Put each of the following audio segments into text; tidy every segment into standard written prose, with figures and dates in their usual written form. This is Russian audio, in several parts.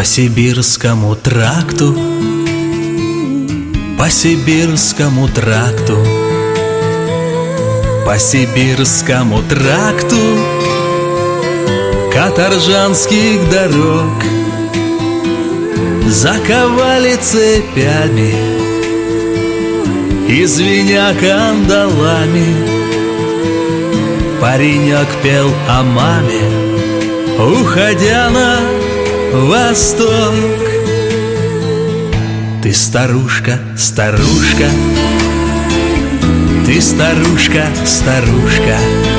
По Сибирскому тракту, по Сибирскому тракту, по Сибирскому тракту каторжанских дорог заковали цепями и звеня кандалами. Паренек пел о маме, уходя на восток. Ты старушка, старушка, ты старушка, старушка,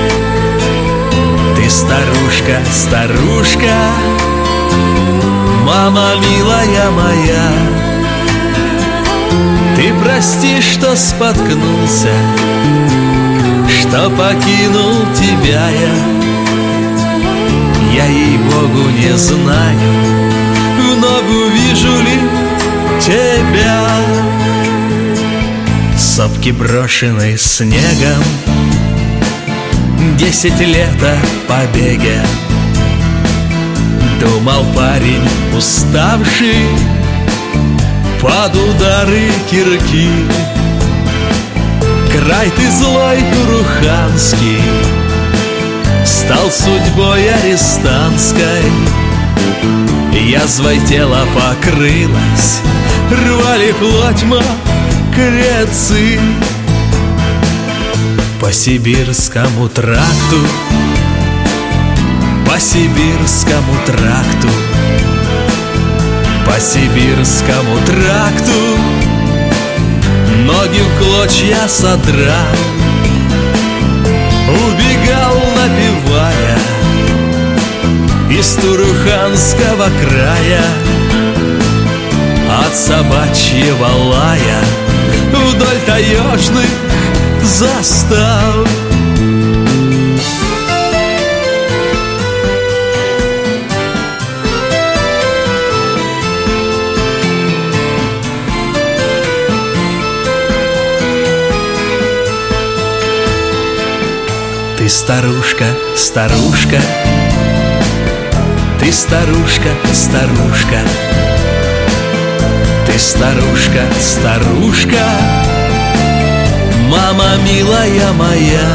ты старушка, старушка, мама милая моя. Ты прости, что споткнулся, что покинул тебя я. Я, ей-богу, не знаю, вновь увижу ли тебя. Сопки брошены снегом, 10 лет о побеге. Думал парень уставший под удары кирки. Край ты злой туруханский стал судьбой арестантской. Язвой тело покрылось, рвали плоть мокрецы. По Сибирскому тракту, по Сибирскому тракту, по Сибирскому тракту ноги в клочья содрал, убегал, напевая, из Туруханского края, от собачьего лая вдоль таежных застав. Ты старушка, старушка, ты старушка, старушка, ты старушка, старушка, мама милая моя.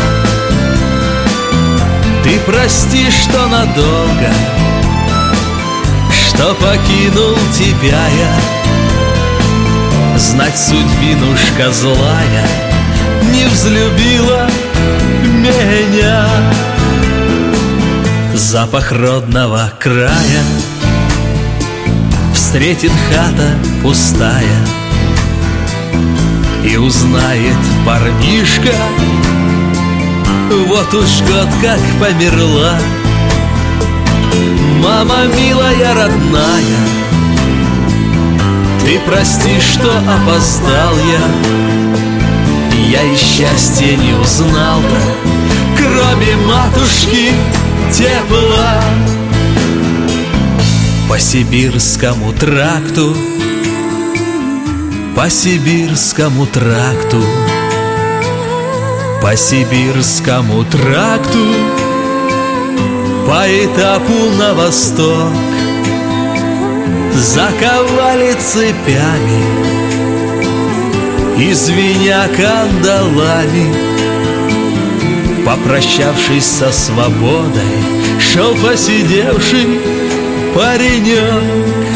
Ты прости, что надолго, что покинул тебя я. Знать судьбинушка злая не взлюбила меня. Запах родного края встретит хата пустая, и узнает парнишка, вот уж год как померла мама милая родная. Ты прости, что опоздал я и счастья не узнал-то, кроме матушки тепла. По Сибирскому тракту, по Сибирскому тракту, по Сибирскому тракту, по этапу на восток заковали цепями и звеня кандалами. Попрощавшись со свободой, шел посидевший паренек.